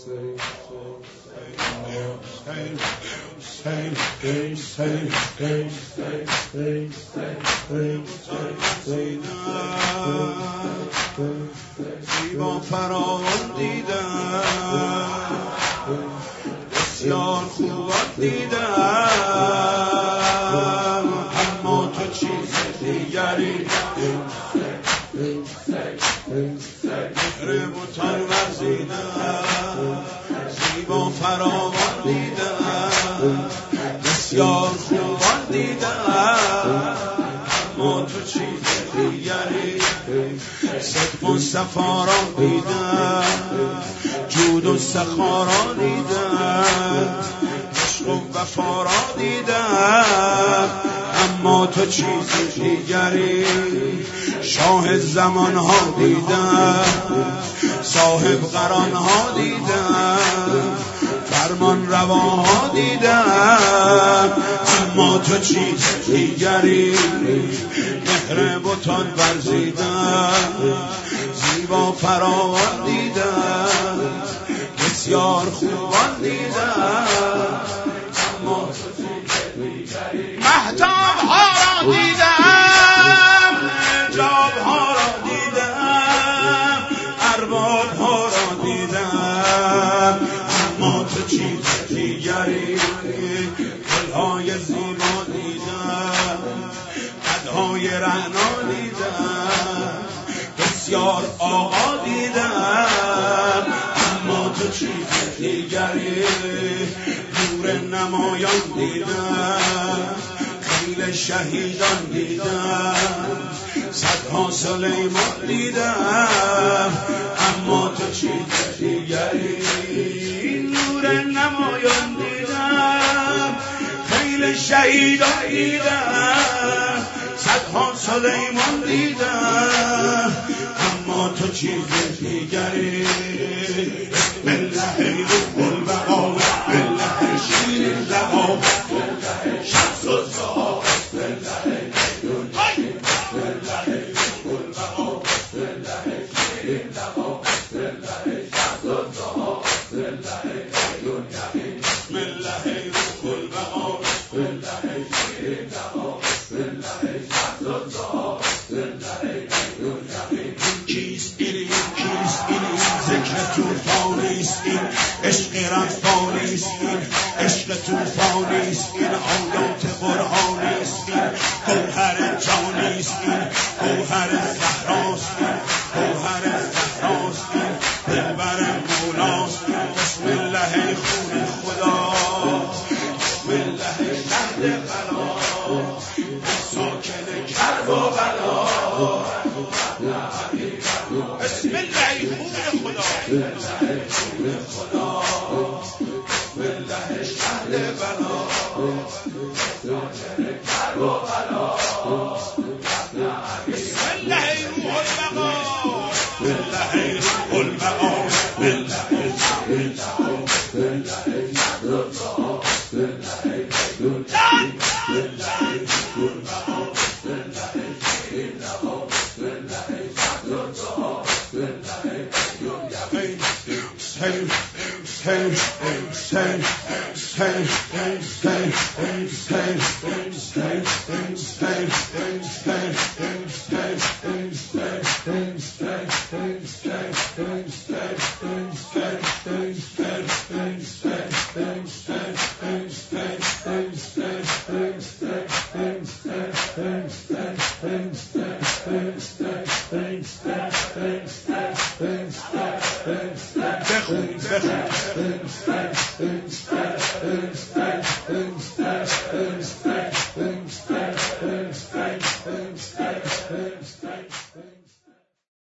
زیبا فراوان دیدم، بسیار خوبان دیدم، اما تو چیز دیگری ربوتان ورزیدم. زیبا فراوان دیدم، بسیار خوبان دیدم، اما تو چیز دیگری صدق و صفا را دیدم، جود و سخا را دیدم، عشق و وفا را دیدم، اما تو چیز دیگری شاه زمان ها دیدم، صاحب قران ها دیدم، فرمان رواها دیدم، اما تو چیز دیگری مهر بتان ورزیدم. زیبا فراوان دیدم، بسیار خوبان دیدم، اما تو چیز دیگری مهتاب ها را دیدم، جاب ها را دیدم، ارباب ها را دیدم، اما تو چیز دیگری گلهای زیبا دیدم، قدهای رعنا دیدم، بسیار آقا دیدم، اما تو چیز دیگری نور نمایان دیدم، خیل شهیدان دیدم، صدها سلیمان دیدم، اما تو چیز دیگری نور نمایان دیدم، خیل شهیدان دیدم، صدها سلیمان دیدم، اما تو چیز دیگری بسم الله روح البقا، بسم الله شیر لقا، بسم الله شمس الضحا، بسم الله بسم الله روح البقا، بسم الله شیر لقا، بسم الله شمس الضحا، بسم الله یقین، بسم الله روح البقا، بسم الله شیر لقا، بسم الله شمس الضحا، بسم الله یقین. کیست این ذکر توفانیست، این عشق رفانیست، این عشق توفانیست، این آیات برهانیست، این گوهر جانیست، این گوهر زهراست، این گوهر زهراست، این دلبر مولاست. بسم الله خون خدا، بسم الله شهد بلا، ساکن کرب و بلا، بسم الله خون خدا، بسم الله شهد بلا، ساکن کرب و بلا، بسم الله روح البقا، بسم الله روح البقا، بسم الله بخون